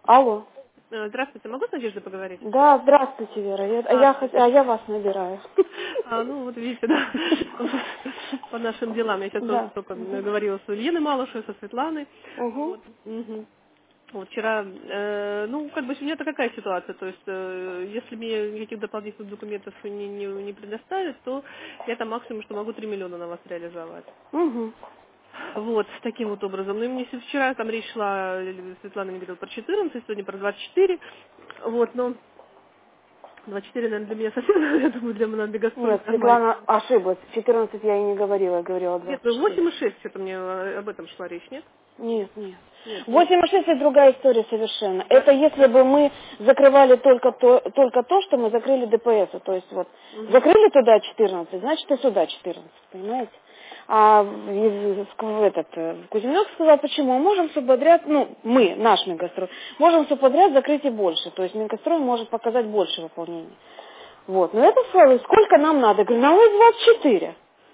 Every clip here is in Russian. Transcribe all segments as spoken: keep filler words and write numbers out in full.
Алло. Э, Здравствуйте, могу с Надеждой поговорить? Да, здравствуйте, Вера. Я, а, А, я, хот- а я вас набираю. а, ну вот видите, да, по нашим делам. Я сейчас тоже Да. только говорила с Ульяной Малышевой, со Светланой. Угу. Вот, мгм. Вот вчера, э, ну, как бы у меня-то какая ситуация, то есть, э, если мне никаких дополнительных документов не, не, не предоставят, то я там максимум, что могу три миллиона на вас реализовать. Угу. Вот, таким вот образом. Ну, и мне с- вчера там речь шла, э, Светлана мне говорила про четырнадцать, сегодня про двадцать четыре. Вот, но двадцать четыре, наверное, для меня совсем, я думаю, для Монобегастроль Нет, нормально. Светлана ошиблась. четырнадцать я и не говорила, я говорила Нет, ну двадцать четыре. восемь и шесть, что-то мне э, об этом шла речь, нет? Нет, нет. Нет, ну, восемь и шесть это другая история совершенно. да. Это если бы мы закрывали только то, только то, что мы закрыли ДПС. То есть вот Мгм. закрыли туда четырнадцать, значит и сюда четырнадцать, понимаете? А в, в- в этот, э, в Кузьминок сказал, почему? Мы можем субподряд, ну, мы, наш Минкострой, можем субподряд закрыть и больше. То есть Минкострой может показать больше выполнения. Вот. Но это файлы, сколько нам надо? Я говорю, нам и двадцать четыре.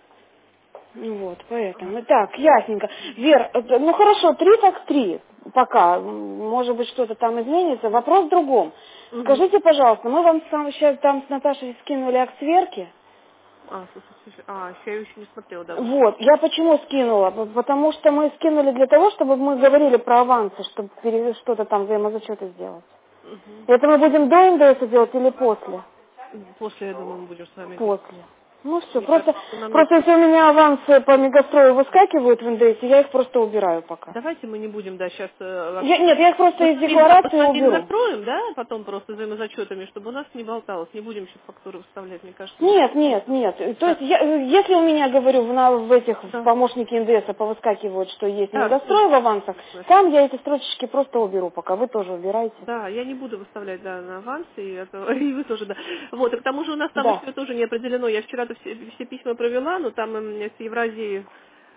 Ну вот, поэтому. Так, ясненько. Вер, это- ну хорошо, три так три пока. М, Может быть, что-то там изменится. Вопрос в другом. Мгм. Скажите, пожалуйста, мы вам сам сейчас там с Наташей скинули акт сверки. А, слушай, слушай, а, я ее еще не смотрела, да. Вы... Вот, я почему скинула? П- Потому что мы скинули для того, чтобы мы говорили про авансы, чтобы пере- что-то там взаимозачеты сделать. Мгм. Это мы будем до НДС делать или после? После, я думаю, мы будем с вами это. После. Ну все, Мне просто, кажется, что нам не... просто если у меня авансы по мегастрою выскакивают в НДС, я их просто убираю пока. Давайте мы не будем, да, сейчас Я- нет, я их просто мы из с вами, да, мы с декларации вами их уберу. закроем, да, потом просто взаимозачетами, чтобы у нас не болталось, не будем сейчас фактуры вставлять, мне кажется. Мы... Нет, нет, нет. То есть, Да, я- если у меня, говорю, в, на- в этих в да, помощнике НДС повыскакивают, что есть да, всё, мегастрой в авансах, слышно. там я эти строчечки просто уберу, пока вы тоже убираете. Да, я не буду выставлять, да, на аванс, и, это, и вы тоже, да. Вот, и к тому же у нас там Да. еще тоже не определено. Я вчера-то все, все письма провела, но там м, с Евразии,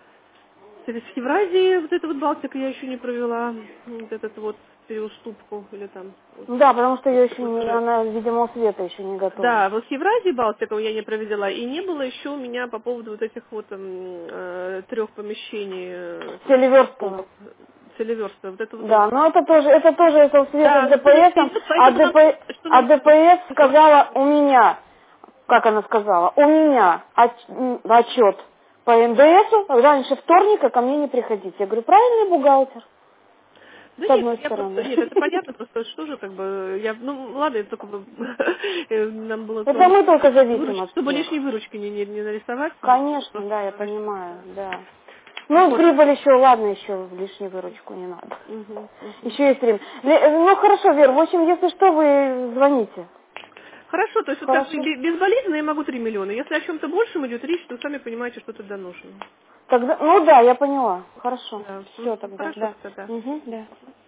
с с Евразии вот эта вот Балтика я еще не провела, вот этот вот переуступку, или там, вот, Да, потому что ее вот еще такой не, проект. она, видимо, у Света еще не готова. Да, вот с Евразией Балтику я не провела, и не было еще у меня по поводу вот этих вот м, э, трех помещений, э, Селиверстова. полок, целеверста, вот это вот тоже. Да, но это тоже, это тоже это у Света Да, с ну тоже ДПС, идет, а, поэтому нам, ДП, что а нам ДПС сказала у меня, как она сказала, у меня от- м, отчет по НДСу раньше вторника ко мне не приходить. Я говорю, правильный бухгалтер, Да с нет, одной я просто, стороны. нет, это понятно, просто что же, как бы, я, ну, ладно, это только бы, э, нам было Это тоже мы только зависим выручки, от чтобы всех. лишней выручки не, не, не нарисовать себе, Конечно, просто да, я расчет, понимаю, да. да. Ну, Вот. прибыль еще, ладно, еще лишнюю выручку не надо. Мгм, мгм. Еще есть время. Ле- Ну, хорошо, Вер, в общем, если что, вы звоните. Хорошо, то есть вот как бы Хорошо? бе- безболезненно я могу три миллиона. Если о чем-то большем идет речь, то вы сами понимаете, что тогда нужно. Тогда, ну да, я поняла. Хорошо. Да. Все Мгм. тогда, Хорошо да. тогда. Угу, да.